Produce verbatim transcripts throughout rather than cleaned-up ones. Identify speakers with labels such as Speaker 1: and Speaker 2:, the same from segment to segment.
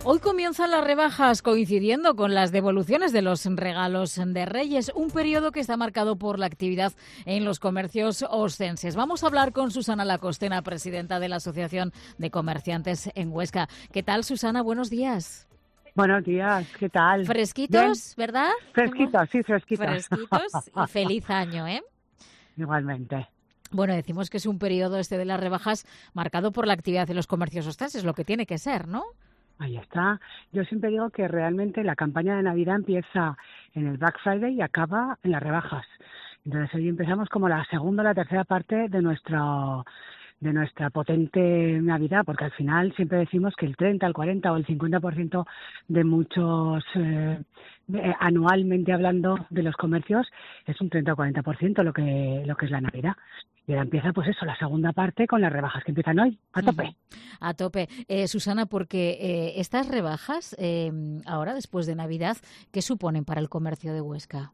Speaker 1: Hoy comienzan las rebajas coincidiendo con las devoluciones de los regalos de Reyes, un periodo que está marcado por la actividad en los comercios oscenses. Vamos a hablar con Susana Lacostena, presidenta de la Asociación de Comerciantes en Huesca. ¿Qué tal, Susana? Buenos días.
Speaker 2: Buenos días, ¿qué tal?
Speaker 1: Fresquitos, ¿bien? ¿Verdad?
Speaker 2: Fresquitos, sí, fresquitos.
Speaker 1: Fresquitos y feliz año, ¿eh?
Speaker 2: Igualmente.
Speaker 1: Bueno, decimos que es un periodo este de las rebajas marcado por la actividad de los comercios oscenses, lo que tiene que ser, ¿no?
Speaker 2: Ahí está. Yo siempre digo que realmente la campaña de Navidad empieza en el Black Friday y acaba en las rebajas. Entonces hoy empezamos como la segunda o la tercera parte de nuestro de nuestra potente Navidad, porque al final siempre decimos que el treinta, el cuarenta o el cincuenta por ciento de muchos, eh, eh, anualmente hablando de los comercios, es un treinta o cuarenta por ciento lo que, lo que es la Navidad. Y ahora empieza, pues eso, la segunda parte con las rebajas que empiezan hoy, a tope.
Speaker 1: Uh-huh. A tope. Eh, Susana, porque eh, estas rebajas, eh, ahora después de Navidad, ¿qué suponen para el comercio de Huesca?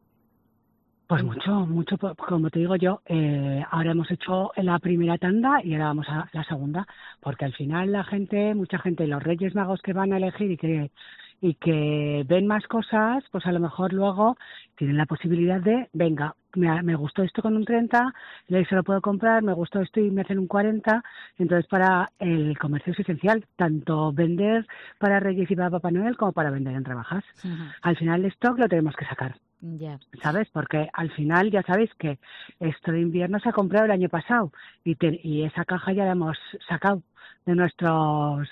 Speaker 2: Pues mucho, mucho, como te digo yo, eh, ahora hemos hecho la primera tanda y ahora vamos a la segunda, porque al final la gente, mucha gente, los Reyes Magos que van a elegir y que y que ven más cosas, pues a lo mejor luego tienen la posibilidad de, venga, me, me gustó esto con un treinta, le se lo puedo comprar, me gustó esto y me hacen un cuarenta, entonces para el comercio es esencial, tanto vender para Reyes y para Papá Noel como para vender en rebajas. Uh-huh. Al final el stock lo tenemos que sacar.
Speaker 1: Yeah.
Speaker 2: ¿Sabes? Porque al final ya sabéis que esto de invierno se ha comprado el año pasado y, te, y esa caja ya la hemos sacado de nuestros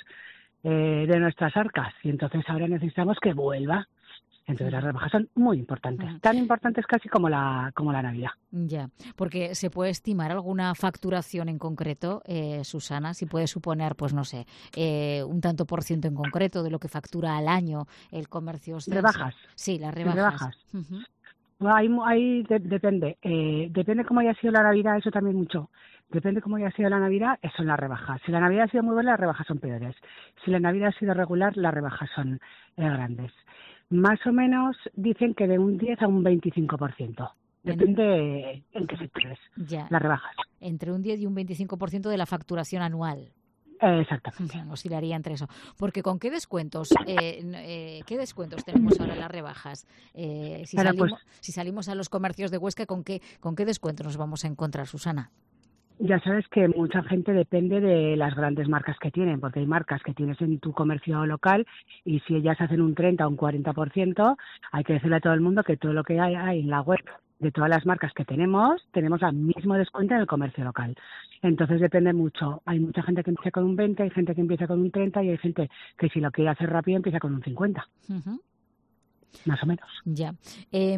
Speaker 2: eh, de nuestras arcas y entonces ahora necesitamos que vuelva. Entonces sí. Las rebajas son muy importantes, uh-huh. tan importantes casi como la como la Navidad.
Speaker 1: Ya, porque se puede estimar alguna facturación en concreto, eh, Susana, si puede suponer, pues no sé, eh, un tanto por ciento en concreto de lo que factura al año el comercio oscense.
Speaker 2: ¿Rebajas?
Speaker 1: Sí, las rebajas.
Speaker 2: ¿Rebajas?
Speaker 1: Uh-huh.
Speaker 2: Bueno, ahí, ahí de, depende, eh, depende cómo haya sido la Navidad, eso también mucho. Depende cómo haya sido la Navidad, eso son las rebajas. Si la Navidad ha sido muy buena, las rebajas son peores. Si la Navidad ha sido regular, las rebajas son eh, grandes. Más o menos dicen que de un diez a un veinticinco por ciento. Depende en, en qué sectores,
Speaker 1: ya.
Speaker 2: Las rebajas.
Speaker 1: Entre un diez y un veinticinco por ciento de la facturación anual.
Speaker 2: Eh, exactamente.
Speaker 1: Oscilaría entre eso. Porque ¿con qué descuentos eh, eh, qué descuentos tenemos ahora en las rebajas? Eh, si,
Speaker 2: Ahora,
Speaker 1: salimos,
Speaker 2: pues,
Speaker 1: si salimos a los comercios de Huesca, ¿con qué, con qué descuentos nos vamos a encontrar, Susana?
Speaker 2: Ya sabes que mucha gente depende de las grandes marcas que tienen, porque hay marcas que tienes en tu comercio local y si ellas hacen un treinta o un cuarenta por ciento, hay que decirle a todo el mundo que todo lo que hay, hay en la web de todas las marcas que tenemos, tenemos el mismo descuento en el comercio local. Entonces depende mucho. Hay mucha gente que empieza con un veinte, hay gente que empieza con un treinta y hay gente que si lo quiere hacer rápido empieza con un cincuenta. Uh-huh. Más o menos.
Speaker 1: Ya. Eh,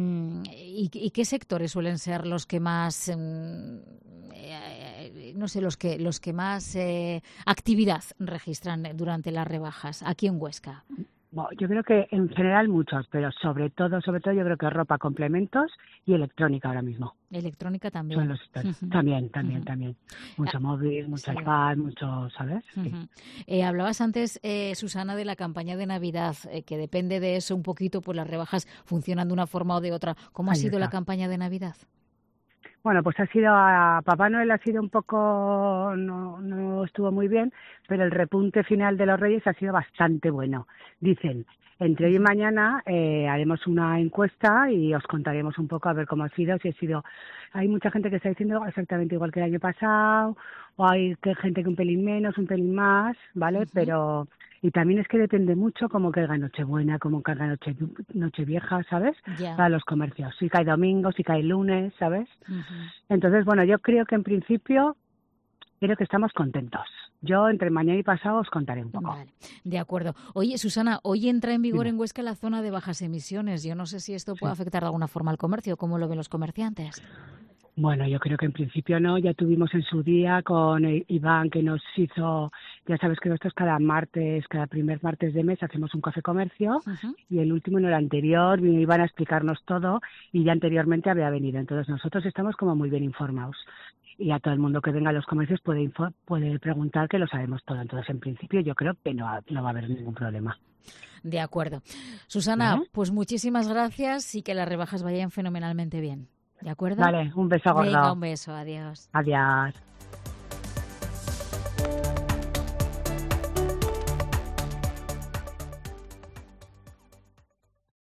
Speaker 1: ¿y, ¿Y qué sectores suelen ser los que más, eh, no sé, los que los que más eh, actividad registran durante las rebajas aquí en Huesca?
Speaker 2: Bueno, yo creo que en general muchos, pero sobre todo, sobre todo yo creo que ropa, complementos y electrónica ahora mismo.
Speaker 1: Electrónica también.
Speaker 2: Son los sectores. Uh-huh. También, también, uh-huh. también. Mucho ah, móvil, mucho sí. iPad, mucho, ¿sabes?
Speaker 1: Uh-huh. Sí. Eh, hablabas antes, eh, Susana, de la campaña de Navidad, eh, que depende de eso un poquito, pues las rebajas funcionan de una forma o de otra. ¿Cómo
Speaker 2: Ahí
Speaker 1: ha sido
Speaker 2: está.
Speaker 1: la campaña de Navidad?
Speaker 2: Bueno, pues ha sido, a Papá Noel ha sido un poco, no, no estuvo muy bien, pero el repunte final de los Reyes ha sido bastante bueno. Dicen, entre hoy y mañana eh, haremos una encuesta y os contaremos un poco a ver cómo ha sido, si ha sido, hay mucha gente que está diciendo exactamente igual que el año pasado, o hay gente que un pelín menos, un pelín más, ¿vale? Uh-huh. Pero, y también es que depende mucho cómo caiga Nochebuena, cómo caiga noche, Nochevieja, ¿sabes?
Speaker 1: Yeah.
Speaker 2: Para los comercios. Si cae domingo, si cae lunes, ¿sabes?
Speaker 1: Uh-huh.
Speaker 2: Entonces, bueno, yo creo que en principio, creo que estamos contentos. Yo entre mañana y pasado os contaré un poco.
Speaker 1: Vale, de acuerdo. Oye, Susana, hoy entra en vigor sí. en Huesca la zona de bajas emisiones. Yo no sé si esto puede sí. afectar de alguna forma al comercio. ¿Cómo lo ven los comerciantes?
Speaker 2: Bueno, yo creo que en principio no. Ya tuvimos en su día con Iván que nos hizo, ya sabes que nosotros cada martes, cada primer martes de mes hacemos un café comercio uh-huh. y el último, en el anterior, vino Iván a explicarnos todo y ya anteriormente había venido. Entonces nosotros estamos como muy bien informados. Y a todo el mundo que venga a los comercios puede info, puede preguntar, que lo sabemos todo. Entonces, en principio, yo creo que no, no va a haber ningún problema.
Speaker 1: De acuerdo. Susana,
Speaker 2: ¿Eh?
Speaker 1: pues muchísimas gracias y que las rebajas vayan fenomenalmente bien. ¿De acuerdo?
Speaker 2: Vale, un beso gordo.
Speaker 1: Venga, un beso. Adiós.
Speaker 2: Adiós.